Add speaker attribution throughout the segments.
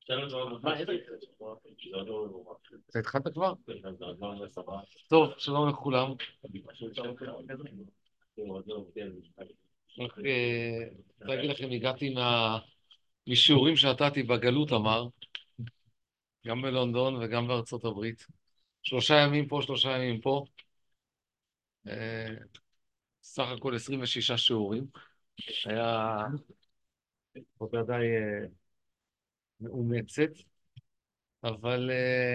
Speaker 1: אתה התחלת כבר? טוב, שלום לכולם. רק רוצה להגיד לכם, הגעתי משיעורים שנתתי בגלות, אמר, גם בלונדון וגם בארצות הברית. 3 ימים פה, 3 ימים פה. אה, סך הכל 26 שיעורים. היה עבודה די מאומצת, אבל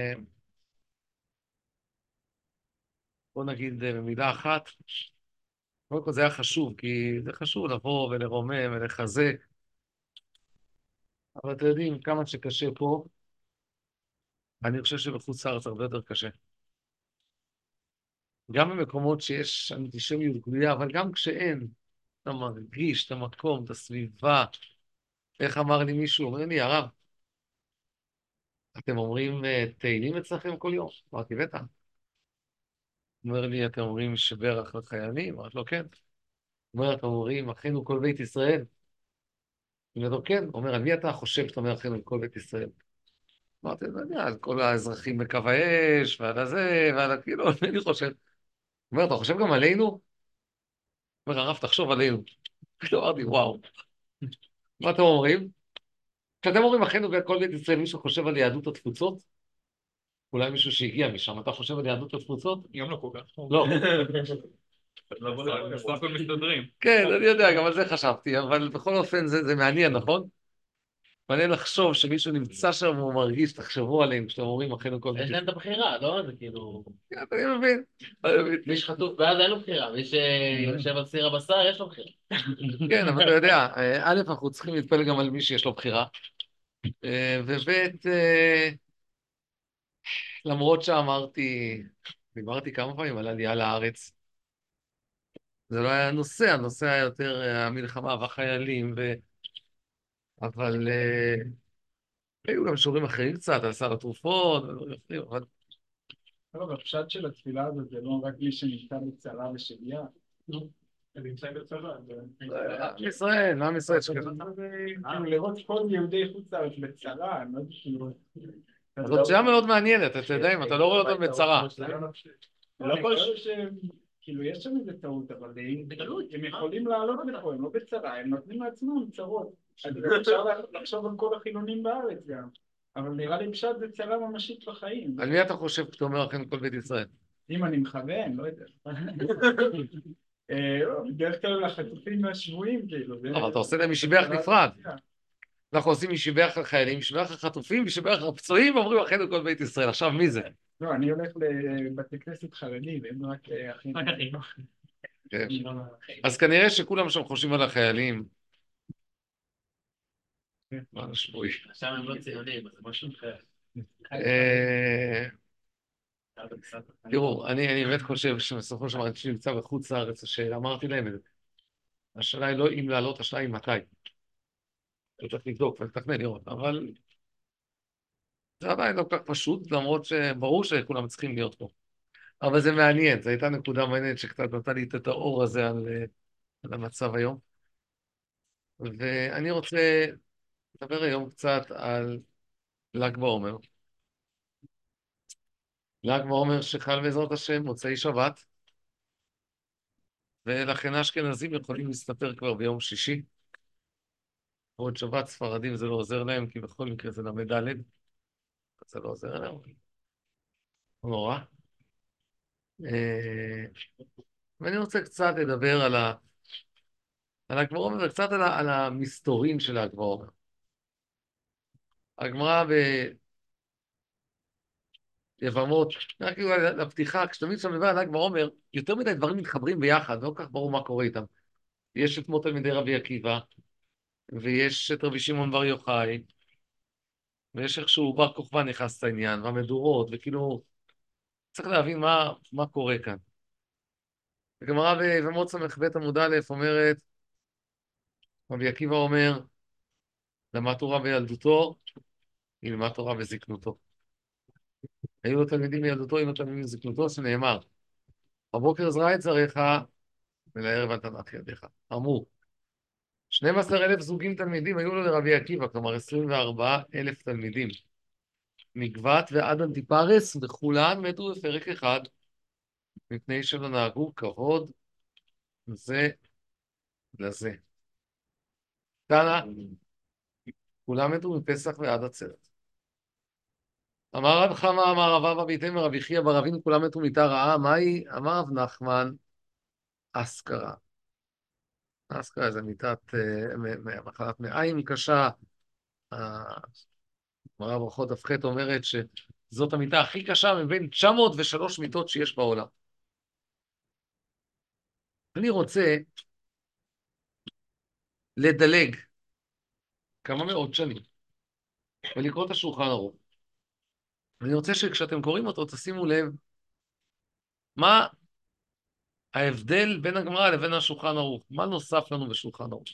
Speaker 1: בוא נגיד במילה אחת, קודם כל זה היה חשוב, כי זה חשוב לבוא ולרומם ולחזק, אבל אתם יודעים, כמה שקשה פה, אני חושב שבחוץ לארץ הרבה יותר קשה. גם במקומות שיש אנטישמיות גלויה, אבל גם כשאין, אתה מרגיש את המקום, את הסביבה. איך אמר לי מישהו? אומר לי, הרב, אתם אומרים תהילים אצלכם כל יום? אמרתי, בטח. אומר לי, אתם אומרים שברך לחיילים? אמרתי לו, כן. אומר, אתם אומרים, אחינו כל בית ישראל? אומר לו, כן. אומר, על מי אתה חושב שאתה אומר אחינו כל בית ישראל? אמרתי, לא יודע, על כל האזרחים בקו האש, ועל הזה, ועל כאילו, על מי אני חושב? אומר, אתה חושב גם עלינו? אומר, הרב, תחשוב עלינו. פתאום אמרתי, וואו, מה אתם אומרים? כשאתם אומרים אחינו כל בית ישראל, מישהו חושב על יהדות התפוצות? אולי מישהו שהגיע משם, אתה חושב על יהדות התפוצות?
Speaker 2: גם לא כל כך.
Speaker 1: לא.
Speaker 2: בסך הכל מסתדרים.
Speaker 1: כן, אני יודע, גם על זה חשבתי, אבל בכל אופן זה מעניין, נכון? מעניין לחשוב שמישהו נמצא שם והוא מרגיש, תחשבו עליהם כשאתם אומרים אחינו כל בית
Speaker 3: יש
Speaker 1: ישראל.
Speaker 3: להם את הבחירה, לא? זה כאילו...
Speaker 1: כן, אני מבין, אני מבין.
Speaker 3: מי שחטוף, ואז אין לו בחירה. מי שיושב על סיר הבשר, יש לו בחירה.
Speaker 1: כן, אבל אתה יודע, א', אנחנו צריכים להתפלל גם על מי שיש לו בחירה, וב', למרות שאמרתי, דיברתי כמה פעמים על עלייה לארץ, זה לא היה הנושא, הנושא היה יותר המלחמה והחיילים, אבל היו גם שיעורים אחרים קצת, על סל התרופות, ודברים אחרים, אבל
Speaker 2: לא, בפשט של התפילה הזאת זה לא רק מי שנמצא בצרה ושגיאה. הם נמצאים בצרה.
Speaker 1: עם ישראל, עם ישראל שכזה.
Speaker 2: כאילו לראות כל יהודי חוץ לארץ בצרה, אני לא יודע כאילו...
Speaker 1: זאת שאלה מאוד מעניינת, אתה יודע, אם אתה לא רואה אותם בצרה.
Speaker 2: לא כל כאילו יש שם איזה טעות, אבל הם יכולים לעלות לפה, הם לא בצרה, הם נותנים לעצמם צרות. אז אפשר לחשוב על כל החילונים בארץ גם. אבל נראה לי פשט זה צרה ממשית בחיים.
Speaker 1: על מי אתה חושב כשאתה אומר אכן כל בית ישראל?
Speaker 2: אם אני מכוון, לא יודע. בדרך כלל לחטופים והשבויים, כאילו.
Speaker 1: אבל אתה עושה להם משבח נפרד. אנחנו עושים משבח החיילים, משבח החטופים, משבח הפצועים, ואומרים אכן כל בית ישראל. עכשיו מי זה?
Speaker 2: לא, אני הולך לבתי כנסת חרדים, והם רק אחים.
Speaker 1: כן. אז כנראה שכולם שם חושבים על החיילים. מה השבוי?
Speaker 3: עכשיו הם לא ציונים, אז זה משהו אחר.
Speaker 1: תראו, אני באמת חושב שבסופו של דבר אני נמצא בחוץ לארץ, השאלה, אמרתי להם את זה. השאלה היא לא אם לעלות, השאלה היא מתי. אתה צריך לבדוק ולתכנן לראות, אבל זה עדיין לא כל כך פשוט, למרות שברור שכולם צריכים להיות פה. אבל זה מעניין, זו הייתה נקודה מעניינת שקצת נתן לי את האור הזה על המצב היום. ואני רוצה לדבר היום קצת על ל"ג בעומר. ל"ג בעומר שחל בעזרת השם, מוצאי שבת, ולכן האשכנזים יכולים להסתפר כבר ביום שישי. עוד שבת ספרדים זה לא עוזר להם, כי בכל מקרה זה ל"ד, אז זה לא עוזר להם. לא נורא. אה, ואני רוצה קצת לדבר על ל"ג בעומר וקצת על המסתורין של ל"ג בעומר. הגמרא ביבמות, רק כאילו לפתיחה, כשתמיד כשאתה מדבר על ל"ג בעומר, יותר מדי דברים מתחברים ביחד, לא כל כך ברור מה קורה איתם. יש את מות תלמידי רבי עקיבא, ויש את רבי שמעון בר יוחאי, ויש איכשהו בר כוכבא נכנס לעניין, והמדורות, וכאילו, צריך להבין מה קורה כאן. הגמרא ביבמות ס"ב עמוד א' אומרת, רבי עקיבא אומר, למד תורה בילדותו, ילמד תורה בזקנותו. היו לו תלמידים בילדותו, היו לו תלמידים בזקנותו, שנאמר, בבוקר זרע את זרעך, ולערב אל תנח ידיך. אמרו, 12,000 זוגים תלמידים היו לו לרבי עקיבא, כלומר 24,000 תלמידים. מגבת ועד אנטיפרס, וכולן מתו בפרק אחד, מפני שלא נהגו כבוד זה לזה. תנא, כולם מתו מפסח ועד עצרת. אמר רב חמא, אמר רב אבא ביתימה, רבי חייא בר אבינו, כולם מתו מיתה רעה, מהי? אמר רב נחמן, אסכרה. אסכרה זה מחלת מעיים קשה. הגמרא ברכות דף ח' אומרת שזאת המיתה הכי קשה מבין 903 מיתות שיש בעולם. אני רוצה לדלג כמה מאות שנים ולקרוא את השולחן ערוך. אני רוצה שכשאתם קוראים אותו תשימו לב מה ההבדל בין הגמרא לבין השולחן ערוך. מה נוסף לנו בשולחן ערוך?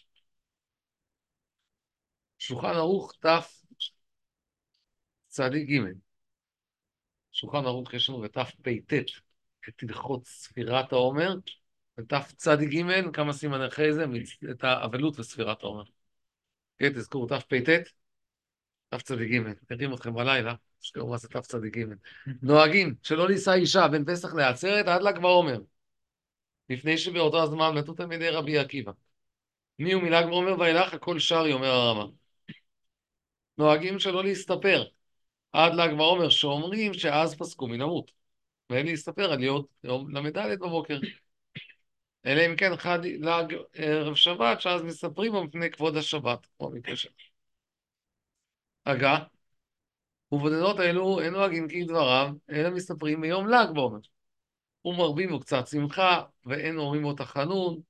Speaker 1: שולחן ערוך תף צדיק ג'. שולחן ערוך יש לנו בתף פ"ט את הלכות ספירת העומר, בתף צדיק ג' כמה סימני אחרי זה את האבלות וספירת העומר. כן, תזכרו תף פ"ט, תף צדיק ג'. נרים אתכם בלילה, שתראו מה זה תף צדיק ג'. נוהגים שלא נישא אישה בין פסח לעצרת עד ל"ג בעומר, לפני שבאותו הזמן מתו תלמידי רבי עקיבא. מי הוא מל"ג בעומר ואילך הכל שרי, אומר הרמ"א. נוהגים שלא להסתפר עד ל"ג בעומר, שאומרים שאז פסקו מן המות, ואין להסתפר עד יום ל"ד בבוקר. אלא אם כן חד ל"ג ערב שבת, שאז מספרים בו מפני כבוד השבת, כמו המקרה שלנו. הגה, ובודדות האלו אין נוהגים כדבריו, אלא מספרים ביום ל"ג בעומר. ומרבים בו קצת שמחה, ואין אומרים בו תחנון.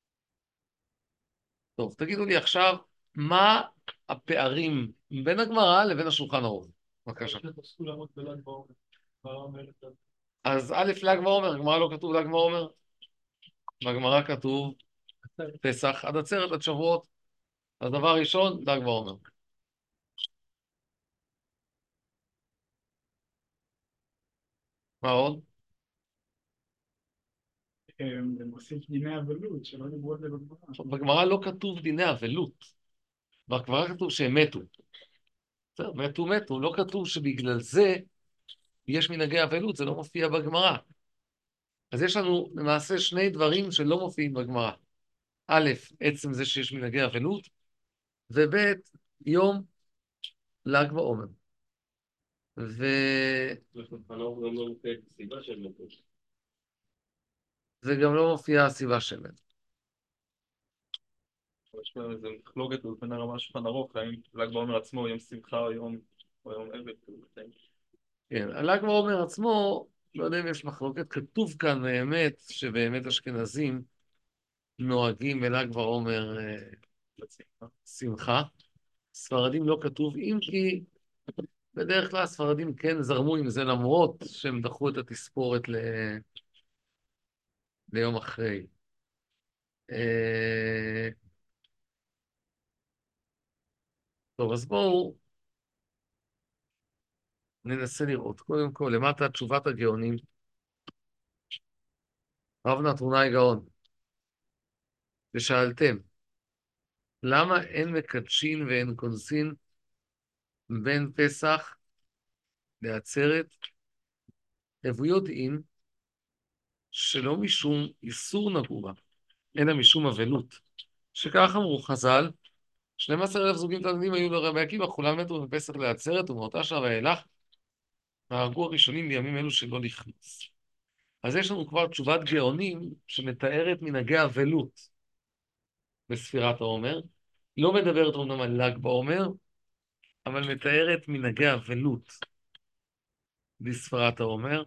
Speaker 1: טוב, תגידו לי עכשיו, מה הפערים בין הגמרא לבין השולחן ערוך? בבקשה. אז א' ל"ג בעומר, הגמרא לא כתוב ל"ג בעומר. בגמרא כתוב פסח עד עצרת עד שבועות. אז דבר ראשון, ל"ג בעומר. מה עוד?
Speaker 2: זה מוסיף דיני אבלות, שלא דיברו על זה בגמרא.
Speaker 1: בגמרא לא כתוב דיני אבלות. בגמרא כתוב שהם מתו. בסדר, מתו, לא כתוב שבגלל זה יש מנהגי אבלות, זה לא מופיע בגמרא. אז יש לנו למעשה שני דברים שלא מופיעים בגמרא. א', עצם זה שיש מנהגי אבלות, וב', יום ל"ג בעומר. וגם לא מופיעה הסיבה של מתו.
Speaker 4: יש פה איזה מחלוקת בין הרמה של שולחן ערוך, האם ל"ג בעומר עצמו יום שמחה או יום אבל.
Speaker 1: כן, הל"ג בעומר עצמו, לא יודע אם יש מחלוקת, כתוב כאן באמת שבאמת אשכנזים נוהגים בל"ג בעומר שמחה. ספרדים לא כתוב, אם כי בדרך כלל הספרדים כן זרמו עם זה, למרות שהם דחו את התספורת ליום אחרי. טוב, אז בואו ננסה לראות. קודם כל, למטה תשובת הגאונים. רב נתרונאי גאון. ושאלתם, למה אין מקדשין ואין כונסין בין פסח לעצרת? הבו יודעים שלא משום איסור נגעו בה, אלא משום אבלות. שכך אמרו חז"ל, 12,000 זוגים תלמידים היו לרבי עקיבא, כולם מתו בפסח לעצרת, ומאותה שעה ואילך נהגו הראשונים בימים אלו שלא לכנוס. אז יש לנו כבר תשובת גאונים שמתארת מנהגי אבלות בספירת העומר, לא מדברת אומנם על ל"ג בעומר, אבל מתארת מנהגי אבלות בספירת העומר.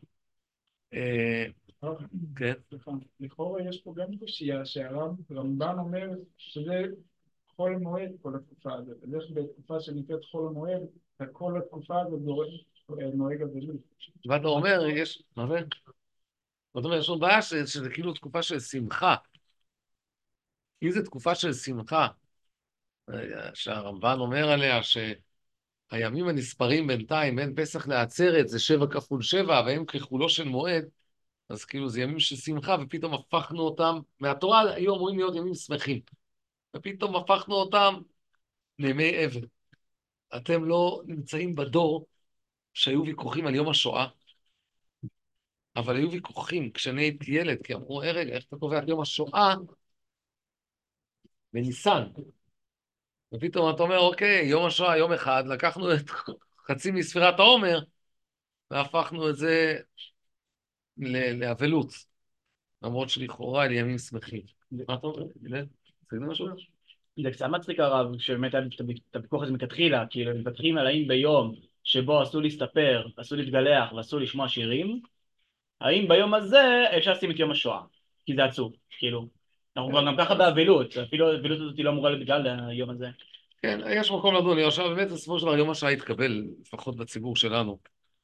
Speaker 1: כן.
Speaker 2: לכאורה יש פה גם קושייה שהרמב"ן אומר שזה חול המועד כל התקופה הזאת. אז איך בתקופה שנקראת חול המועד, כל התקופה הזאת נוהג אבלות.
Speaker 1: ואתה אומר, יש... מה זה? זאת אומרת, יש לנו בעיה שזה כאילו תקופה של שמחה. אם זו תקופה של שמחה, שהרמב"ן אומר עליה שהימים הנספרים בינתיים בין פסח לעצרת זה 7 כפול 7, והם כחולו של מועד, אז כאילו זה ימים של שמחה, ופתאום הפכנו אותם, מהתורה היו אמורים להיות ימים שמחים. ופתאום הפכנו אותם לימי אבל. אתם לא נמצאים בדור שהיו ויכוחים על יום השואה, אבל היו ויכוחים כשאני הייתי ילד, כי אמרו, רגע, איך אתה קובע את יום השואה בניסן? ופתאום אתה אומר, אוקיי, יום השואה, יום אחד, לקחנו את חצי מספירת העומר, והפכנו את זה לאבלות, למרות שלכאורה אלה ימים שמחים. מה אתה אומר? תגיד משהו?
Speaker 5: זה קצת מצחיק הרב, שבאמת היה את הוויכוח הזה מכתחילה, כאילו הם מתווכחים על האם ביום שבו אסור להסתפר, אסור להתגלח ואסור לשמוע שירים, האם ביום הזה אפשר לשים את יום השואה, כי זה עצוב, כאילו, אנחנו כבר גם ככה באבלות, אפילו האבלות הזאת היא לא אמורה להיות בגלל היום הזה.
Speaker 1: כן, יש מקום לדון. עכשיו באמת, בסופו של דבר, יום השואה התקבל, לפחות בציבור שלנו.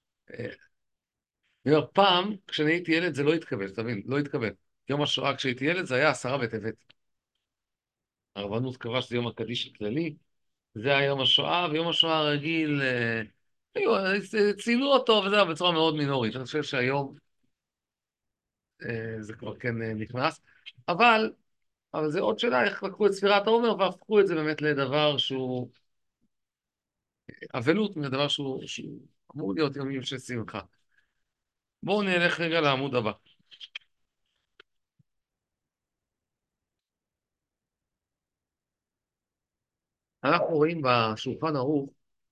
Speaker 1: אני אומר, פעם, כשאני הייתי ילד, זה לא התקבל, תבין, לא התקבל. יום השואה כשהייתי ילד זה היה 10 בטבת. הרבנות קבעה שזה יום הקדיש הכללי, זה היה יום השואה, ויום השואה הרגיל, ציינו אותו, וזה היה בצורה מאוד מינורית. אני חושב שהיום זה כבר כן נכנס. אבל זה עוד שאלה, איך לקחו את ספירת העומר והפכו את זה באמת לדבר שהוא אבלות, מדבר שהוא אמור להיות ימים של שמחה. בואו נלך רגע לעמוד הבא. אנחנו רואים בשולחן ערוך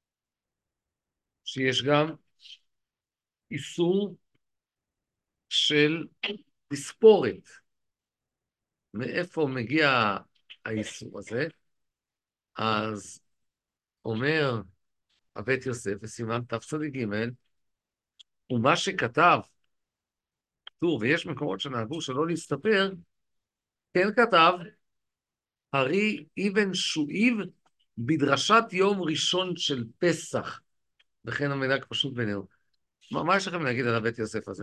Speaker 1: שיש גם איסור של תספורת. מאיפה מגיע האיסור הזה? אז אומר הבית יוסף בסימן תצ"ג, ומה שכתב, טור, ויש מקומות שנהגו שלא להסתפר, כן כתב, הרי אבן שואיב בדרשת יום ראשון של פסח, וכן המנהג פשוט בינינו. מה יש לכם להגיד על הבית יוסף הזה?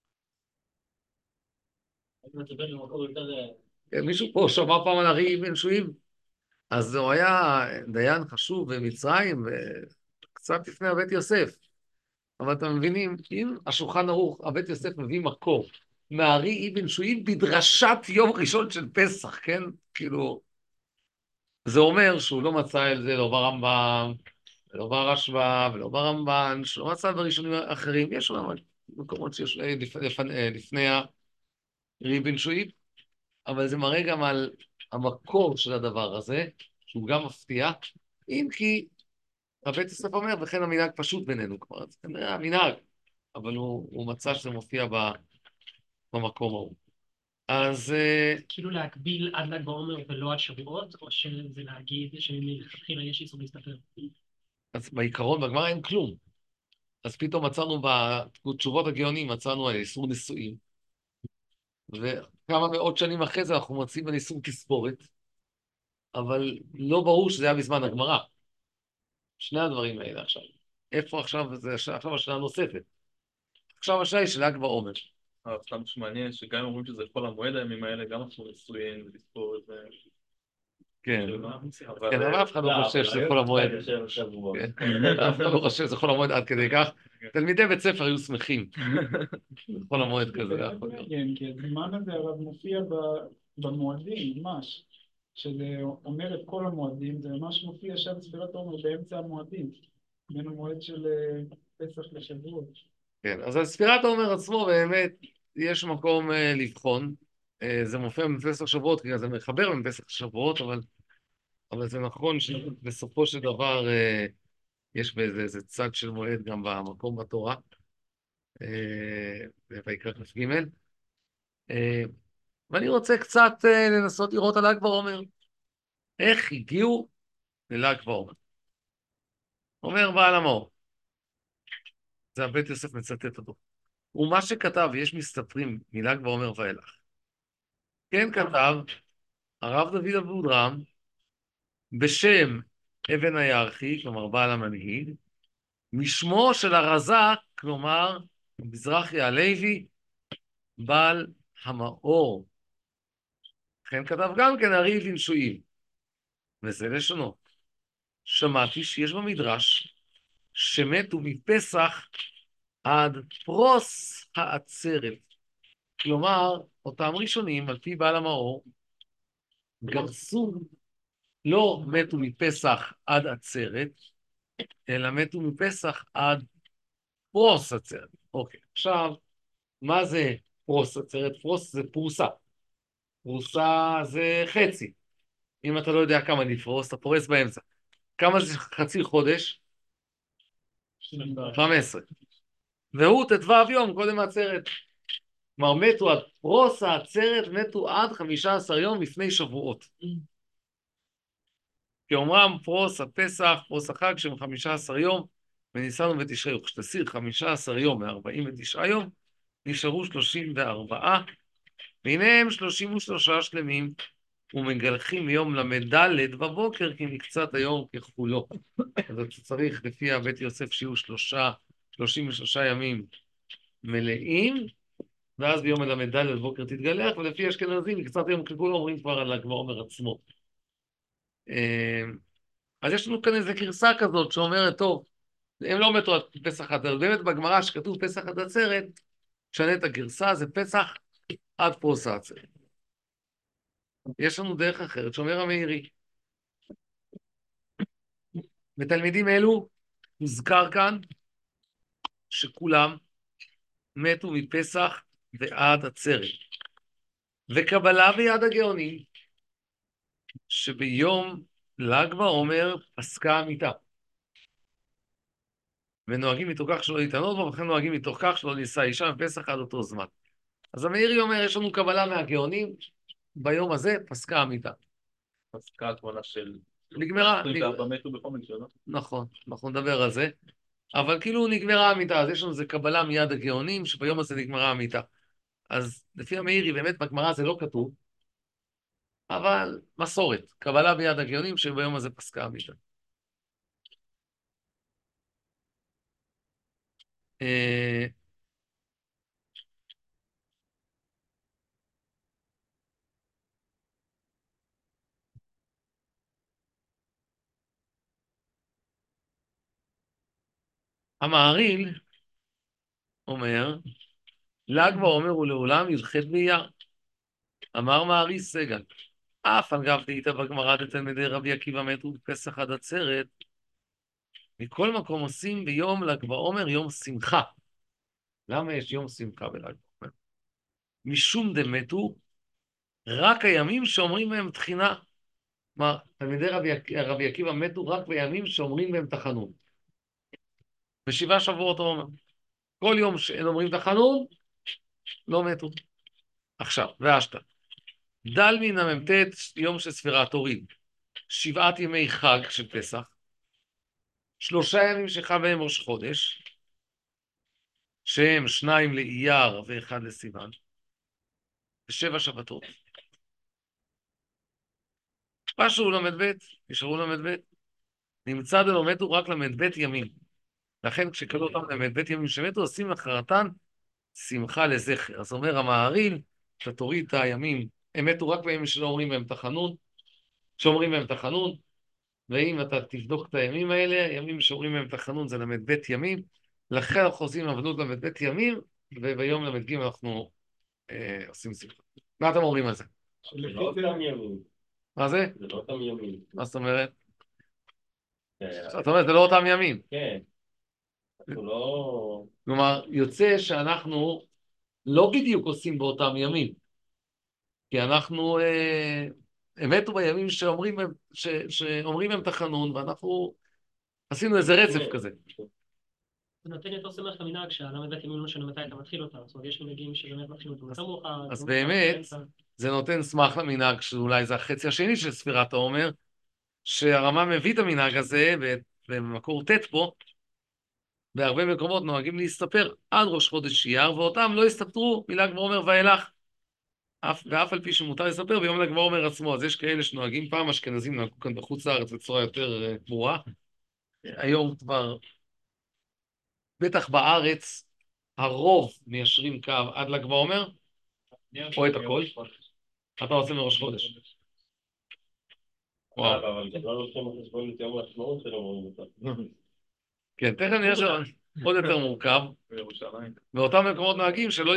Speaker 1: מישהו פה שמע פעם על הרי אבן שואיב? אז הוא היה דיין חשוב במצרים, קצת לפני הבית יוסף. אבל אתם מבינים, אם השולחן ערוך, הבית יוסף מביא מקור, מהארי אבן שואיב בדרשת יום ראשון של פסח, כן? כאילו, זה אומר שהוא לא מצא את זה לא ברמב"ם, ולא ברשב"א, ולא ברמב"ן, שלא מצא בראשונים אחרים. יש שם מקומות שיש לפני הארי אבן שואיב, אבל זה מראה גם על המקור של הדבר הזה, שהוא גם מפתיע, אם כי הבית יוסף אומר, וכן המנהג פשוט בינינו, כלומר, זה כנראה המנהג, אבל הוא מצא שזה מופיע במקום ההוא. אז
Speaker 6: כאילו להקביל עד ל"ג בעומר ולא עד שבועות, או שזה להגיד שמלכתחילה יש איסור להסתפר?
Speaker 1: אז בעיקרון, בגמרא אין כלום. אז פתאום מצאנו בתשובות הגאונים, מצאנו על איסור נישואים, וכמה מאות שנים אחרי זה אנחנו מוצאים על איסור תספורת, אבל לא ברור שזה היה בזמן הגמרא. שני הדברים האלה עכשיו. איפה עכשיו? זה עכשיו השאלה הנוספת. עכשיו השאלה היא של ל"ג בעומר.
Speaker 4: סתם שמעניין שגם אם אומרים שזה חול המועד הימים האלה, גם עשו נישואין ולספור את זה.
Speaker 1: כן, כן, אבל אף אחד לא חושב שזה חול המועד. אף אחד לא חושב שזה חול המועד עד כדי כך. תלמידי בית ספר היו שמחים. חול המועד כזה, לא יכול להיות.
Speaker 2: כן, כי הזמן הזה הרב מופיע במועדים, ממש. שזה אומר את כל המועדים, זה ממש מופיע שם ספירת העומר באמצע המועדים. בין המועד של פסח לשבועות.
Speaker 1: כן, אז על ספירת העומר עצמו באמת יש מקום לבחון. זה מופיע בפסח שבועות, כי זה מחבר בפסח שבועות, אבל זה נכון שבסופו של דבר יש באיזה צד של מועד גם במקום בתורה, ויקרא כ"ג. ואני רוצה קצת לנסות לראות על ל"ג בעומר. איך הגיעו לל"ג בעומר? אומר בעל המאור, זה הבית יוסף מצטט אותו. ומה שכתב, יש מסתפרים מל"ג בעומר ואילך. כן כתב הרב דוד אבודרהם בשם אבן הירחי, כלומר בעל המנהיג, משמו של הרז"ק, כלומר מזרחי הלוי, בעל המאור. כן כתב גם כן הרי אבן שואיב, וזה לשונו. שמעתי שיש במדרש שמתו מפסח עד פרוס העצרת. כלומר, אותם ראשונים, על פי בעל המאור, גרסו לא מתו מפסח עד עצרת, אלא מתו מפסח עד פרוס עצרת. אוקיי, עכשיו, מה זה פרוס עצרת? פרוס זה פרוסה. פרוסה זה חצי. אם אתה לא יודע כמה לפרוס, אתה פורס באמצע. כמה זה חצי חודש? 15. והוא ט"ו יום קודם העצרת. כלומר, מתו עד פרוס העצרת, מתו עד 15 יום לפני שבועות. כי אומרם פרוס הפסח, פרוס החג, שהם 15 יום, וניסן ותשרי. כשתסיר 15 יום מ-49 יום, נשארו 34, והנה הם 33 שלמים, ומגלחים מיום למדלת בבוקר, כי מקצת היום ככולו. אז אתה צריך, לפי הבית יוסף, שיהיו 33 ימים מלאים, ואז ביום למדלת בבוקר תתגלח, ולפי אשכנזים, מקצת היום ככולו, אומרים כבר על ל"ג בעומר עצמו. אז יש לנו כאן איזו גרסה כזאת שאומרת, טוב, הם לא מתו עד פסח עד עצרת, באמת בגמרא שכתוב פסח עד עצרת, תשנה את הגרסה, זה פסח עד פרוס העצרת. יש לנו דרך אחרת שאומר המאירי. בתלמידים אלו הוזכר כאן שכולם מתו מפסח ועד עצרת. וקבלה ביד הגאונים, שביום ל"ג בעומר פסקה המיתה. ונוהגים מתוך כך שלא להתענות בו, וכן נוהגים מתוך כך שלא נישא אישה בפסח עד אותו זמן. אז המאירי אומר, יש לנו קבלה מהגאונים, ביום הזה פסקה המיתה.
Speaker 4: פסקה התמונה של...
Speaker 1: נגמרה.
Speaker 4: 24 מתו בכל מקרה, לא?
Speaker 1: נכון, אנחנו נדבר על זה. אבל כאילו נגמרה המיתה, אז יש לנו איזה קבלה מיד הגאונים, שביום הזה נגמרה המיתה. אז לפי המאירי, באמת בגמרא זה לא כתוב, אבל מסורת, קבלה ביד הגאונים, שביום הזה פסקה המיתה. המהרי"ל אומר, ל"ג בעומר ולעולם י"ח באייר. אמר מהרי"ל סגל, אף על גב דאיתא בגמרא דתלמידי רבי עקיבא מתו בפסח עד עצרת, מכל מקום עושים ביום ל"ג בעומר יום שמחה. למה יש יום שמחה בל"ג בעומר? משום דמתו רק הימים שאומרים בהם תחינה. כלומר, תלמידי רבי עקיבא מתו רק בימים שאומרים בהם תחנון. בשבעה שבועות הוא אומר. כל יום שאין אומרים תחנון, לא מתו. עכשיו, ואשתא. דל מן המ"ט יום של ספירת הורים. 7 ימי חג של פסח. 3 ימים שחל בהם ראש חודש, שהם 2 לאייר ו1 לסיוון. ו7 שבתות. פשו ל"ב, נשארו ל"ב. נמצא דלא מתו רק ל"ב ימים. לכן כשקראו אותם ל"ב ימים שמתו, עושים אחרתן שמחה לזכר. אז אומר המהרי"ל, אתה תוריד את הימים, הם מתו רק בימים שלא אומרים בהם תחנון, שאומרים בהם תחנון, ואם אתה תבדוק את הימים האלה, ימים שאומרים בהם תחנון זה ל"ב ימים, לכן אנחנו עושים עבדות ל"ב ימים, וביום ל"ג אנחנו עושים שמחה. מה אתם אומרים על זה?
Speaker 7: זה לא אותם ימים.
Speaker 1: מה זה?
Speaker 7: זה לא אותם ימים.
Speaker 1: מה זאת אומרת? זאת אומרת, זה לא אותם ימים.
Speaker 7: כן. אנחנו לא...
Speaker 1: כלומר, יוצא שאנחנו לא בדיוק עושים באותם ימים, כי אנחנו מתו בימים שאומרים הם תחנון, ואנחנו עשינו איזה רצף כזה.
Speaker 6: זה נותן יותר שמח למנהג שהל"ב ימים לא משנה מתי אתה מתחיל אותה, זאת אומרת יש מנהגים שבאמת מתחילים אותם יותר מאוחר.
Speaker 1: אז באמת, זה נותן שמח למנהג, שאולי זה החצי השני של ספירת העומר, שהרמ"א מביא את המנהג הזה, ובמקור ט' פה, בהרבה מקומות נוהגים להסתפר עד ראש חודש אייר, ואותם לא הסתפרו מל"ג בעומר ואילך. ואף על פי שמותר לספר ביום ל"ג בעומר עצמו. אז יש כאלה שנוהגים, פעם אשכנזים נהגו כאן בחוץ לארץ בצורה יותר ברורה. היום כבר, בטח בארץ, הרוב מיישרים קו עד ל"ג בעומר, או את הכל. אתה עושה מראש חודש. וואו.
Speaker 7: אבל זה לא לוקחים בחשבון את יום העצמאות שלא אומרים אותה.
Speaker 1: כן, תכף נראה שעוד יותר מורכב.
Speaker 4: בירושלים.
Speaker 1: באותם מקומות נוהגים שלא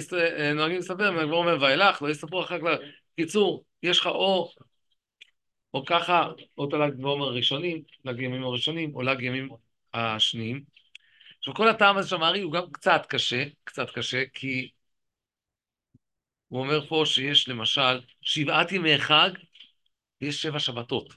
Speaker 1: נוהגים לספר מל"ג בעומר ואילך, לא יספרו אחר כך. קיצור, יש לך או או ככה, או את הל"ג בעומר הראשונים, ל"ג ימים הראשונים, או ל"ג ימים השניים. עכשיו, כל הטעם הזה של המארי הוא גם קצת קשה, כי הוא אומר פה שיש למשל 7 ימי חג, ויש 7 שבתות.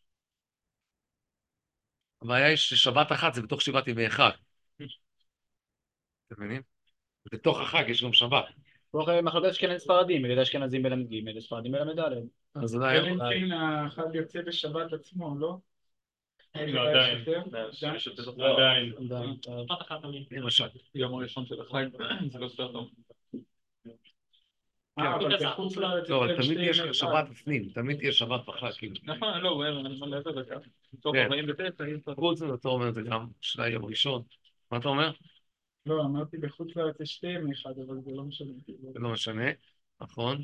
Speaker 1: הבעיה היא ששבת אחת זה בתוך 7 ימי חג. אתם מבינים? בתוך החג יש גם שבת.
Speaker 5: כמו מחלוקת אשכנזים ספרדים, ילידי אשכנזים בל"ג, ספרדים בל"ד.
Speaker 1: אז אולי...
Speaker 2: אלא אם כן החג יוצא בשבת עצמו, לא?
Speaker 4: לא, עדיין. עדיין.
Speaker 6: שבת אחת תמיד.
Speaker 1: למשל.
Speaker 4: יום הראשון של החג, זה לא סדר טוב.
Speaker 2: אבל בחוץ לארץ
Speaker 1: לא, אבל
Speaker 2: יותר
Speaker 1: תמיד
Speaker 2: שתי
Speaker 1: יש
Speaker 2: ימי
Speaker 1: שבת בפנים, תמיד יש שבת בחג, כאילו.
Speaker 4: נכון, לא, אני אומר לעבר דקה. מתוך
Speaker 1: כן.
Speaker 4: 49,
Speaker 1: חוץ מזה, אתה אומר, זה גם של היום ראשון. מה אתה אומר?
Speaker 2: לא, אמרתי בחוץ לארץ יש שתי ימי חג, אבל זה לא משנה.
Speaker 1: זה לא משנה, נכון.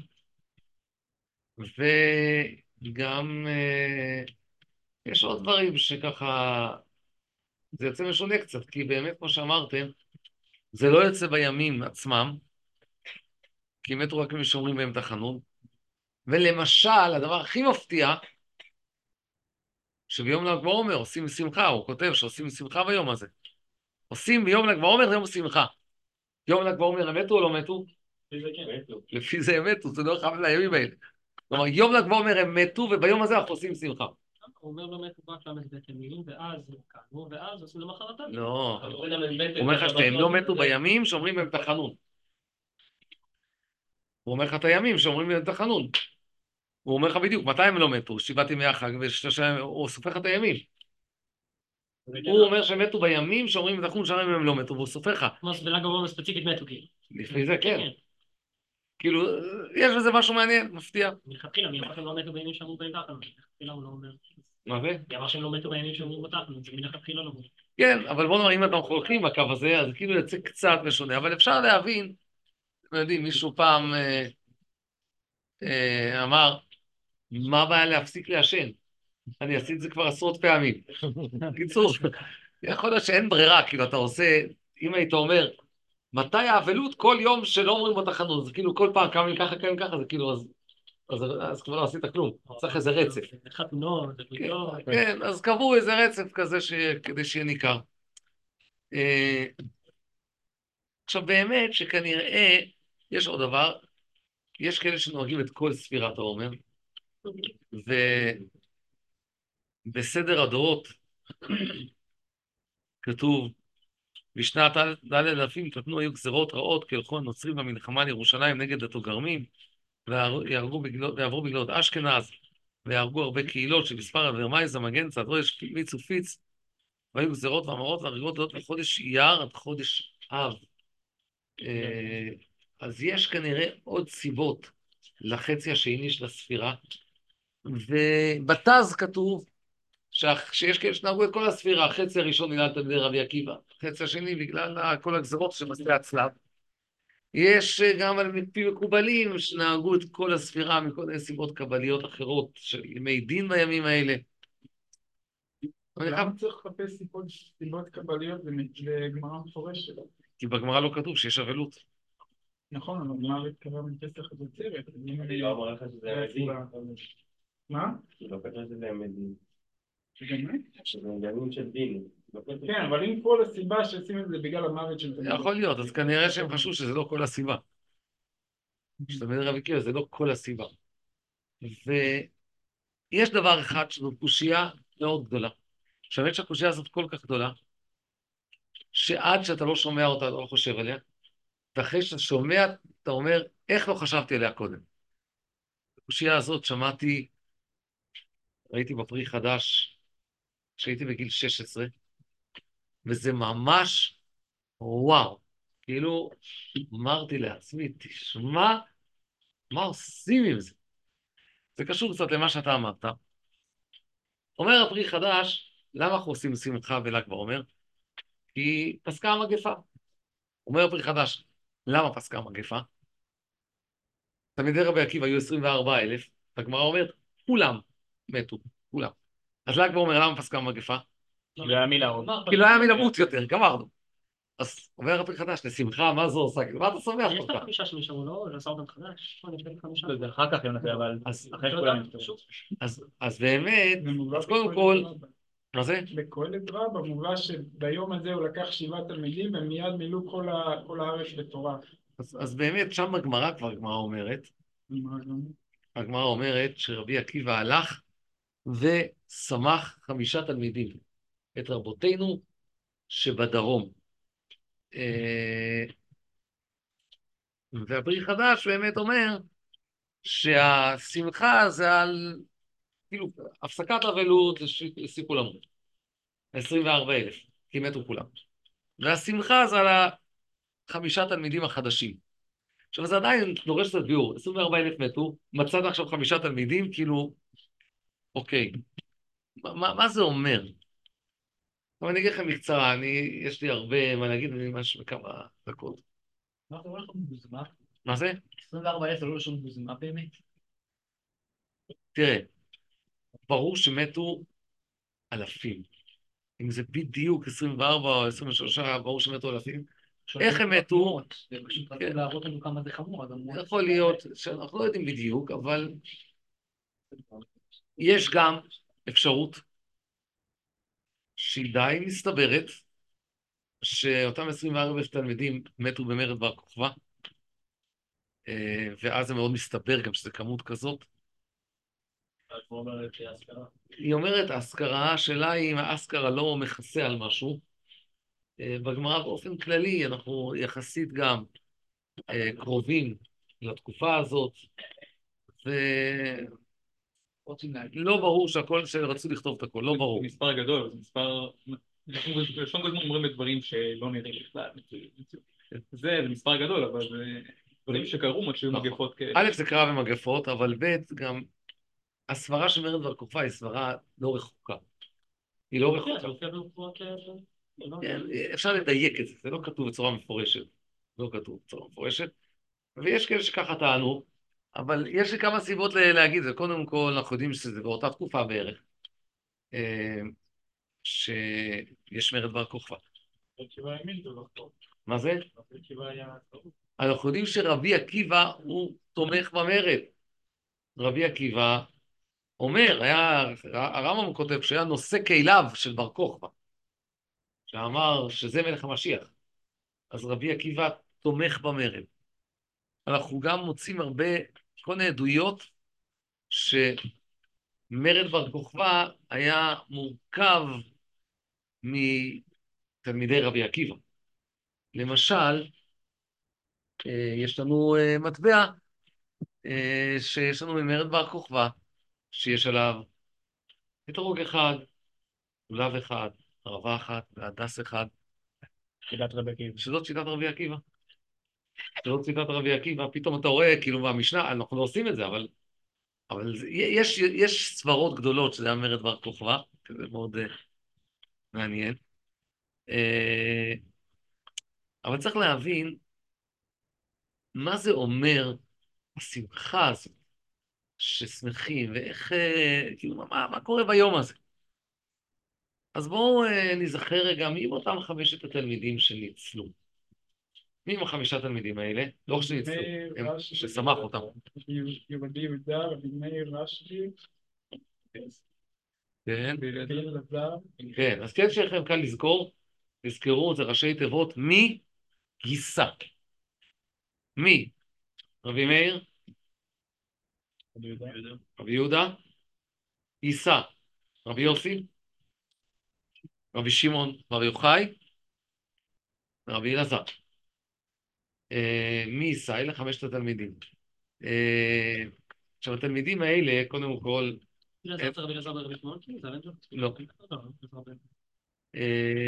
Speaker 1: וגם יש עוד דברים שככה, זה יוצא משונה קצת, כי באמת, כמו שאמרתם, זה לא יוצא בימים עצמם, כי מתו רק מי שאומרים בהם את החנון. ולמשל, הדבר הכי מפתיע, שביום ל"ג בעומר עושים שמחה, הוא כותב שעושים שמחה ביום הזה. עושים ביום ל"ג בעומר יום שמחה. יום ל"ג בעומר הם מתו או לא מתו? לפי זה הם מתו, זה לא אחד לימים האלה. כלומר, יום ל"ג בעומר הם מתו, וביום הזה אנחנו עושים שמחה.
Speaker 6: הוא אומר באמת רק ל"ב ימים, ואז קמו, ואז עושים למחרתם.
Speaker 1: לא, הוא אומר לך שהם לא מתו בימים שאומרים בהם את החנון. הוא אומר לך את הימים שאומרים בהם את החנון. הוא אומר לך בדיוק, מתי הם לא מתו? 7 ימי החג, הוא סופר לך את הימים. הוא אומר שהם מתו בימים שאומרים את החנון, שאומרים הם לא מתו, והוא סופר לך.
Speaker 6: כמו בל"ג בעומר ספציפית מתו כאילו.
Speaker 1: לפי זה כן. כאילו, יש בזה משהו מעניין, מפתיע.
Speaker 6: מלכתחילה, מי אמר שהם לא מתו בימים שאמרו בהם תחנון? מלכתחילה הוא לא אומר.
Speaker 1: מה זה?
Speaker 6: מי אמר שהם לא מתו בימים שאמרו בתחנון? זה מלכתחילה לא אומר.
Speaker 1: כן, אבל בוא נאמר, אם אתם חולקים בקו הזה, אז כאילו יוצא קצת משונה, אבל אפשר להבין, אתם יודעים, מישהו פעם אמר, מה הבעיה להפסיק לעשן? אני עשיתי את זה כבר עשרות פעמים. קיצור, יכול להיות שאין ברירה, כאילו אתה עושה, אם היית אומר, מתי האבלות? כל יום שלא אומרים בתחנות, זה כאילו כל פעם קמים ככה, זה כאילו, אז כבר לא עשית כלום, צריך איזה רצף.
Speaker 6: זה חתונות, זה בריאות.
Speaker 1: כן, אז קבעו איזה רצף כזה כדי שיהיה ניכר. עכשיו באמת שכנראה יש עוד דבר, יש כאלה שנוהגים את כל ספירת העומר, ובסדר הדורות כתוב, בשנת ד' אלפים קטנו היו גזרות רעות כהלכו הנוצרים במלחמה על ירושלים נגד התוגרמים, ויעברו בגלות אשכנז, ויהרגו הרבה קהילות שמספר אברמייז, המגן, צעדרש, מיץ ופיץ, והיו גזרות ואמרות והריגות גדולות מחודש אייר עד חודש אב. אז יש כנראה עוד סיבות לחצי השני של הספירה, ובתז כתוב שיש כאלה שנהגו את כל הספירה, החצי הראשון בגלל תלמידי רבי עקיבא, החצי השני בגלל כל הגזרות של מסעי הצלב. יש גם על מפי מקובלים שנהגו את כל הספירה מכל מיני סיבות קבליות אחרות של ימי דין בימים האלה.
Speaker 2: למה צריך לחפש סיבות קבליות לגמרא מפורשת?
Speaker 1: כי בגמרא לא כתוב שיש אבלות.
Speaker 2: נכון, אבל מה להתקרב מפסח ובצרת?
Speaker 7: היא לא אמרה לך שזה מדהים.
Speaker 2: מה?
Speaker 7: היא לא כתבה שזה מדהים.
Speaker 2: באמת?
Speaker 7: שזה מדהים של דין.
Speaker 2: כן, אבל אם כל הסיבה שעושים את זה בגלל המוות של תלמידי.
Speaker 1: יכול להיות, אז כנראה שהם חשבו שזה לא כל הסיבה. שתלמידי רבי עקיבא זה לא כל הסיבה. ויש דבר אחד שזו קושייה מאוד גדולה. עכשיו, האמת שהקושייה הזאת כל כך גדולה, שעד שאתה לא שומע אותה, אתה לא חושב עליה, ואחרי שאתה שומע, אתה אומר, איך לא חשבתי עליה קודם? הקושייה הזאת שמעתי, ראיתי בפרי חדש, כשהייתי בגיל 16, וזה ממש וואו. כאילו, אמרתי לעצמי, תשמע, מה עושים עם זה? זה קשור קצת למה שאתה אמרת. אומר הפרי חדש, למה אנחנו עושים שמחה ול"ג בעומר? כי פסקה המגפה. אומר הפרי חדש, למה פסקה המגפה? תלמידי רבי עקיבא היו 24,000, הגמרא אומרת, כולם מתו, כולם. אז ל"ג בעומר, למה פסקה המגפה?
Speaker 5: כי לא היה מי להרוג.
Speaker 1: כי לא היה מי למות יותר, גמרנו. אז אומר הפרי חדש, לשמחה, מה זה עושה? מה אתה שמח
Speaker 6: יש
Speaker 1: כל
Speaker 6: את
Speaker 1: כך?
Speaker 6: החמישה שנשארו, לא? לעשות אותם חדש? יש לי חמישה.
Speaker 5: זה אחר כך יונתן, אבל
Speaker 1: אז-
Speaker 5: אחרי
Speaker 6: אתה
Speaker 5: שכולם
Speaker 6: יודע,
Speaker 5: יפתרו.
Speaker 6: פשוט.
Speaker 1: אז באמת,
Speaker 2: זה מובא
Speaker 1: אז קודם
Speaker 2: בקהלת
Speaker 1: כל,
Speaker 2: רבה.
Speaker 1: מה זה?
Speaker 2: בקהלת רבה מובא שביום הזה הוא לקח 7 תלמידים והם מיד מילאו כל הארץ בתורה.
Speaker 1: אז באמת, שם הגמרא כבר, הגמרא אומרת שרבי עקיבא הלך ושמח 5 תלמידים, את רבותינו שבדרום. והפרי חדש באמת אומר שהשמחה זה על, כאילו, הפסקת אבלות, זה שהפסיקו למות. 24,000, כי מתו כולם. והשמחה זה על 5 תלמידים החדשים. עכשיו, זה עדיין דורש קצת ביאור. 24,000 מתו, מצאת עכשיו 5 תלמידים, כאילו, אוקיי. מה זה אומר? אבל אני אגיד לכם בקצרה, יש לי הרבה מה להגיד, אני ממש בכמה דקות.
Speaker 5: אנחנו לא יכולים בוזמה.
Speaker 1: מה זה?
Speaker 5: 24,000 לא לשון בוזמה באמת.
Speaker 1: תראה, ברור שמתו אלפים. אם זה בדיוק 24 או 23, ברור שמתו אלפים. איך הם מתו?
Speaker 5: זה פשוט רצו
Speaker 1: כן.
Speaker 5: להראות לנו כמה זה חמור, אז אמרו...
Speaker 1: יכול להיות שאנחנו לא יודעים בדיוק, אבל יש גם אפשרות שהיא די מסתברת, שאותם 24,000 תלמידים מתו במרד בר כוכבא, ואז זה מאוד מסתבר גם שזה כמות כזאת. היא אומרת, ההשכרה שלה היא אם ההשכרה לא מכסה על משהו. בגמרא באופן כללי אנחנו יחסית גם קרובים לתקופה הזאת, ולא ברור שהכל, שרצו לכתוב את הכל, לא ברור.
Speaker 4: זה מספר גדול, זה מספר... לשון כל הזמן אומרים את דברים שלא נראים בכלל. זה מספר גדול, אבל זה דברים שקרו מצאו
Speaker 1: נכון.
Speaker 4: מגפות כאלה.
Speaker 1: א', זה קרה במגפות, אבל ב', גם הסברה של מרד בר כוכבא היא סברה לא רחוקה. היא לא רחוקה.
Speaker 6: זה מופיע במקומות...
Speaker 1: כן, אפשר לדייק את זה, זה לא כתוב בצורה מפורשת. לא כתוב בצורה מפורשת. ויש כאלה שככה טענו, אבל יש לי כמה סיבות להגיד זה. קודם כל, אנחנו יודעים שזה באותה תקופה בערך, שיש מרד בר כוכבא. מה זה? אנחנו יודעים שרבי עקיבא הוא תומך במרד. רבי עקיבא אומר, הרמב"ם כותב שהיה נושא כליו של בר כוכבא, שאמר שזה מלך המשיח. אז רבי עקיבא תומך במרד. אנחנו גם מוצאים הרבה, כל מיני עדויות שמרד בר כוכבא היה מורכב מתלמידי רבי עקיבא. למשל, יש לנו מטבע שיש לנו ממרד בר כוכבא, שיש עליו אתרוג אחד, לולב אחד, ערבה אחת והדס אחד.
Speaker 5: שיטת רבי עקיבא.
Speaker 1: שזאת שיטת רבי עקיבא. שזאת שיטת רבי עקיבא. פתאום אתה רואה, כאילו במשנה, אנחנו לא עושים את זה, אבל יש סברות גדולות שזה היה מרד בר כוכבא, זה מאוד מעניין. אבל צריך להבין מה זה אומר השמחה הזאת, ששמחים, ואיך, כאילו, מה קורה ביום הזה. אז בואו נזכר רגע מי אותם 5 התלמידים שניצלו. מי הם 5 התלמידים האלה? לא שניצלו, ששמח אותם.
Speaker 2: יהודי יהודה, רבי מאיר רשב"י,
Speaker 1: כן,
Speaker 2: אלעזר.
Speaker 1: כן, אז כן שלכם כאן לזכור, תזכרו, זה ראשי תיבות, מי יישא. מי? רבי מאיר? רבי יהודה? יישא. רבי יוסי? רבי שמעון בר יוחאי? רבי אלעזר. מי יישא? אלה 5 התלמידים. עכשיו, התלמידים האלה, קודם כל...
Speaker 6: רבי אלעזר ברבי שמעון?
Speaker 1: לא.
Speaker 6: לא.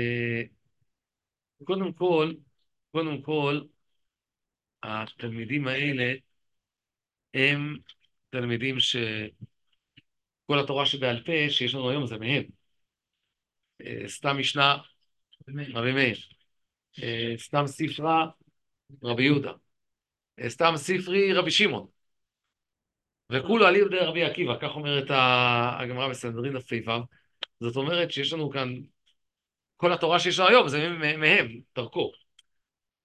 Speaker 1: קודם כל, התלמידים האלה הם תלמידים שכל התורה שבעל פה שיש לנו היום זה מהם. סתם משנה, רבי מאיר. סתם ספרה, רבי יהודה. סתם ספרי, רבי שמעון. וכולו על ידי רבי עקיבא, כך אומרת הגמרא בסנהדרין דף ו'. זאת אומרת שיש לנו כאן, כל התורה שיש לנו היום זה מהם, דרכו.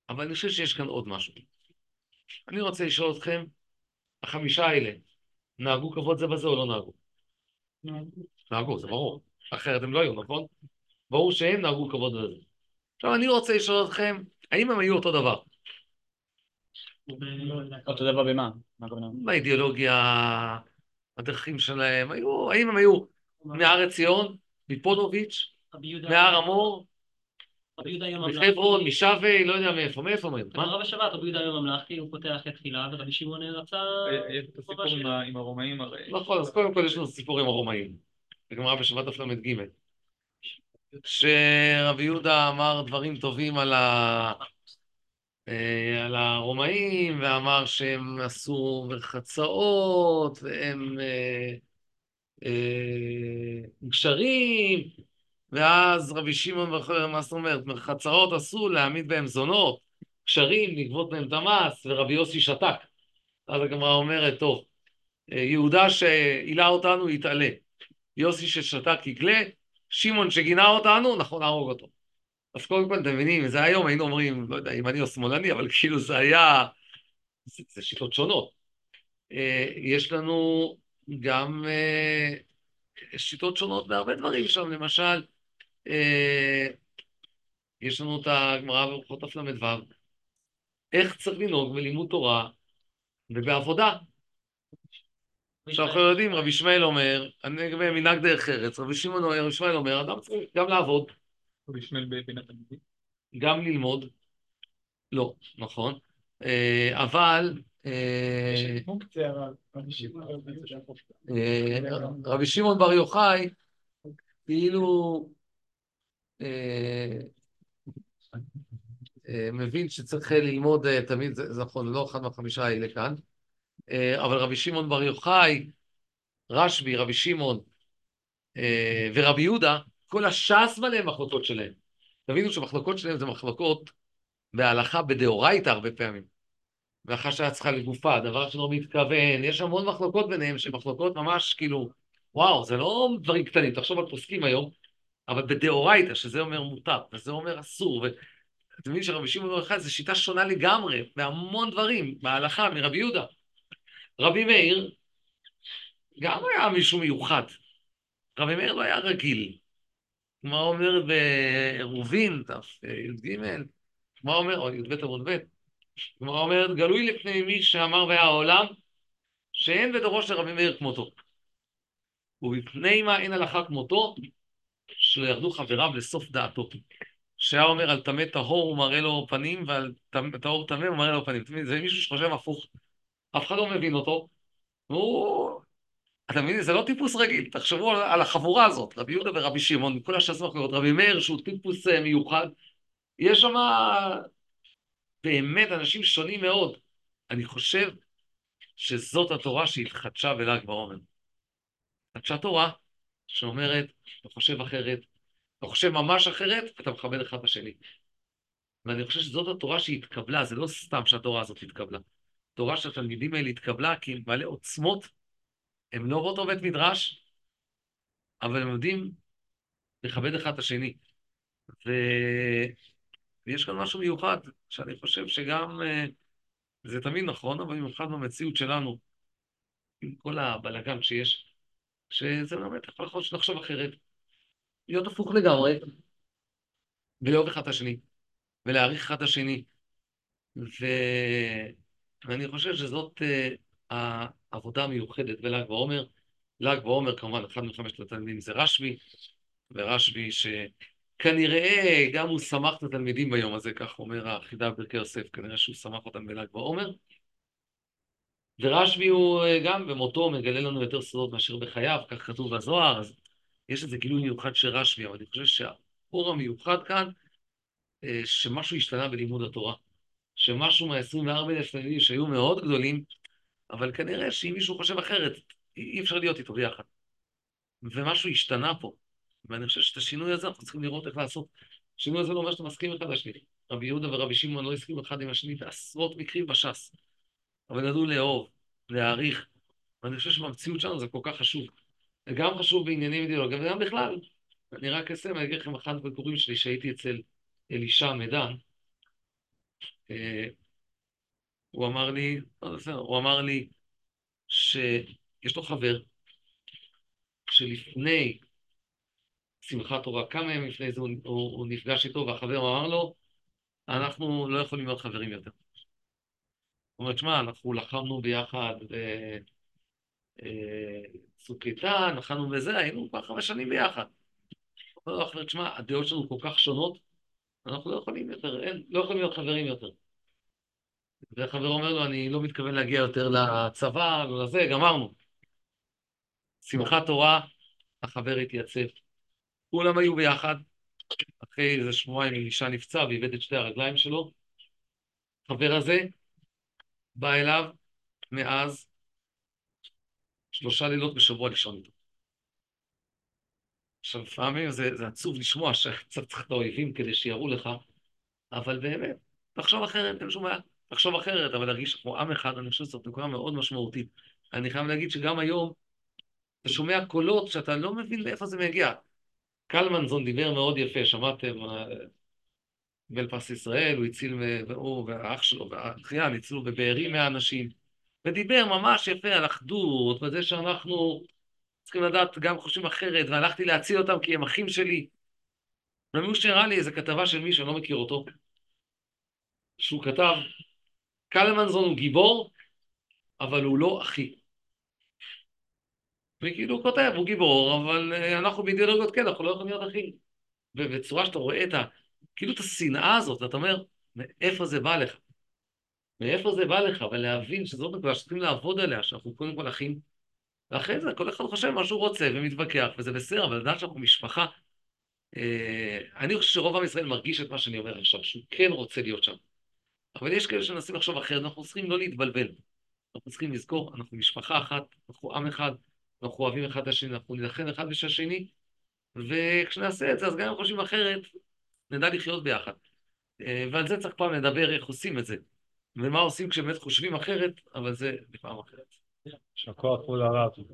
Speaker 1: אבל אני חושב שיש כאן עוד משהו. אני רוצה לשאול אתכם, החמישה האלה, נהגו כבוד זה בזה או לא נהגו? נהגו, זה ברור. אחרת הם לא היו, נכון? ברור שהם נהגו כבוד בזה. עכשיו אני רוצה לשאול אתכם, האם הם היו אותו דבר?
Speaker 5: אותו דבר במה? מה הכוונה?
Speaker 1: באידיאולוגיה, הדרכים שלהם, האם הם היו מהר ציון, מפונוביץ',
Speaker 6: רבי יהודה
Speaker 1: מהר המור,
Speaker 6: רבי יהודה היה ממלכתי.
Speaker 1: מחברון, משווה, לא יודע מאיפה הם? מה?
Speaker 6: בגמרא בשבת רבי יהודה היה ממלכתי, הוא פותח לתחילה, ורבי שמעון רצה...
Speaker 4: יש את הסיפור עם הרומאים הרי.
Speaker 1: נכון, אז קודם כל יש לנו סיפור עם הרומאים. בגמרא בשבת דף ל"ג. שרבי יהודה אמר דברים טובים על הרומאים, ואמר שהם עשו מרחצאות, והם גשרים, ואז רבי שמעון, מה זאת אומרת, מרחצאות עשו להעמיד בהם זונות, גשרים, לגבות מהם את המס, ורבי יוסי שתק. אז הגמרא אומרת, טוב, יהודה שהילה אותנו יתעלה, יוסי ששתק יגלה, שמעון שגינה אותנו, נכון להרוג אותו. אז קודם כל, אתם מבינים, זה היום היינו אומרים, לא יודע אם אני או שמאלני, אבל כאילו זה היה, זה שיטות שונות. יש לנו גם שיטות שונות בהרבה דברים שם, למשל, יש לנו את הגמרא בברכות דף ל"ו, איך צריך לנהוג בלימוד תורה ובעבודה. עכשיו אנחנו יודעים, רבי ישמעאל אומר, אני מנהג דרך ארץ, רבי ישמעאל אומר, אדם צריך גם לעבוד,
Speaker 4: רבי ישמעאל בין התלמידים.
Speaker 1: גם ללמוד, לא, נכון, אבל
Speaker 2: יש פונקציה, אבל
Speaker 1: רבי שמעון בר יוחאי, כאילו מבין שצריך ללמוד תמיד, זה נכון, לא אחד מהחמישה האלה כאן, אבל רבי שמעון בר יוחאי, רשב"י, רבי שמעון ורבי יהודה, כל הש"ס מלא מחלוקות שלהם. תבינו שמחלוקות שלהם זה מחלוקות בהלכה בדאורייתא הרבה פעמים. והלכה שהיה צריכה לגופה, דבר שלא מתכוון, יש המון מחלוקות ביניהם, שמחלוקות ממש כאילו, וואו, זה לא דברים קטנים, תחשוב על פוסקים היום, אבל בדאורייתא, שזה אומר מותר, וזה אומר אסור, ואתם מבינים שרבי שמעון בר יוחאי זה שיטה שונה לגמרי, בהמון דברים, בהלכה, מרבי יהודה. רבי מאיר, גם היה מישהו מיוחד. רבי מאיר לא היה רגיל. מה אומרת בעירובין, י"ג, מה אומר, או י"ב עמוד ב', מה אומרת, גלוי לפני מי שאמר והיה העולם, שאין בדורו של רבי מאיר כמותו. ובפני מה אין הלכה כמותו, שלא ירדו חבריו לסוף דעתו. שהיה אומר על טמא טהור הוא מראה לו פנים, ועל טהור טמא הוא מראה לו פנים. זה מישהו שחושב הפוך, אף אחד לא מבין אותו. אתה מבין, זה לא טיפוס רגיל, תחשבו על החבורה הזאת, רבי יהודה ורבי שמעון, כל הש"ס מחלוקות, רבי מאיר שהוא טיפוס מיוחד, יש שם באמת אנשים שונים מאוד. אני חושב שזאת התורה שהתחדשה בל"ג בעומר. התחדשה תורה שאומרת, אתה חושב אחרת, אתה חושב ממש אחרת, אתה מכבד אחד את השני. ואני חושב שזאת התורה שהתקבלה, זה לא סתם שהתורה הזאת התקבלה. התורה שהתלמידים האלה התקבלה כי הם בעלי עוצמות, הם לא באותו בית מדרש, אבל הם יודעים לכבד אחד את השני. ויש כאן משהו מיוחד, שאני חושב שגם, זה תמיד נכון, אבל במיוחד במציאות שלנו, עם כל הבלגן שיש, שזה באמת יכול לחשוב אחרת, להיות הפוך לגמרי, ולאהוב אחד את השני, ולהעריך אחד את השני. ואני חושב שזאת העבודה המיוחדת בל"ג בעומר. ל"ג בעומר, כמובן, אחד מחמשת התלמידים זה רשב"י, ורשב"י שכנראה גם הוא שמח את התלמידים ביום הזה, כך אומר החידה בפרקי יוסף, כנראה שהוא שמח אותם בל"ג בעומר. ורשב"י הוא גם במותו מגלה לנו יותר סודות מאשר בחייו, כך כתוב בזוהר, אז יש איזה גילוי מיוחד של רשב"י, אבל אני חושב שהאור המיוחד כאן, שמשהו השתנה בלימוד התורה, שמשהו מה-24,000 תלמידים שהיו מאוד גדולים, אבל כנראה שאם מישהו חושב אחרת, אי אפשר להיות איתו ביחד. ומשהו השתנה פה. ואני חושב שאת השינוי הזה אנחנו צריכים לראות איך לעשות. השינוי הזה לא אומר שאתם מסכימים אחד לשני. רבי יהודה ורבי שמעון לא הסכימו אחד עם השני בעשרות מקרים בש"ס. אבל ידעו לאהוב, להעריך. ואני חושב שבמציאות שלנו זה כל כך חשוב. זה גם חשוב בעניינים אידיאולוגיים, וגם בכלל. אני רק אסיים, אני אגיד לכם אחד בקוראים שלי שהייתי אצל אלישע מדן, הוא אמר לי, הוא אמר לי שיש לו חבר שלפני שמחת תורה, כמה ימים לפני זה הוא נפגש איתו, והחבר אמר לו, אנחנו לא יכולים להיות חברים יותר. הוא אומר, שמע, אנחנו לחמנו ביחד צוק איתן, לחמנו בזה, היינו כבר 5 שנים ביחד. הוא אומר לו, אחרת, שמע, הדעות שלנו כל כך שונות, אנחנו לא יכולים יותר, לא יכולים להיות חברים יותר. והחבר אומר לו, אני לא מתכוון להגיע יותר לצבא, לא לזה, גמרנו. שמחת תורה, החבר התייצב. כולם היו ביחד, אחרי איזה שבועיים אישה נפצע ואיבד את 2 הרגליים שלו. החבר הזה בא אליו מאז 3 לילות בשבוע לישון איתו. עכשיו, לפעמים זה עצוב לשמוע שקצת צריך את האויבים כדי שיראו לך, אבל באמת, תחשוב אחרת, אין שום בעיה. תחשוב אחרת, אבל להרגיש כמו עם אחד, אני חושב שזאת נקודה מאוד משמעותית. אני חייב להגיד שגם היום, אתה שומע קולות שאתה לא מבין מאיפה זה מגיע. קלמנזון דיבר מאוד יפה, שמעתם? קיבל פרס ישראל, הוא הציל, והוא והאח שלו והאחיין הצילו בבארי 100 אנשים, ודיבר ממש יפה על אחדות, וזה שאנחנו צריכים לדעת גם חושבים אחרת, והלכתי להציל אותם כי הם אחים שלי. ומישהו שהראה לי איזו כתבה של מישהו, אני לא מכיר אותו, שהוא כתב, קלמנזון הוא גיבור, אבל הוא לא אחי. וכאילו הוא כותב, הוא גיבור, אבל אנחנו באידיאולוגיות כן, אנחנו לא יכולים להיות אחים. ובצורה שאתה רואה כאילו את השנאה הזאת, אתה אומר, מאיפה זה בא לך? מאיפה זה בא לך? ולהבין שזאת נקודה שצריכים לעבוד עליה, שאנחנו קודם כל אחים, ואחרי זה כל אחד חושב מה שהוא רוצה ומתווכח, וזה בסדר, אבל לדעת שאנחנו משפחה. אני חושב שרוב עם ישראל מרגיש את מה שאני אומר עכשיו, שהוא כן רוצה להיות שם. אבל יש כאלה שמנסים לחשוב אחרת, אנחנו צריכים לא להתבלבל. אנחנו צריכים לזכור, אנחנו משפחה אחת, אנחנו עם אחד, אנחנו אוהבים אחד את השני, אנחנו נלחם אחד בשביל השני, וכשנעשה את זה, אז גם אם חושבים אחרת, נדע לחיות ביחד. ועל זה צריך פעם לדבר איך עושים את זה. ומה עושים כשבאמת חושבים אחרת, אבל זה בפעם אחרת.
Speaker 7: שכוח מול הרב.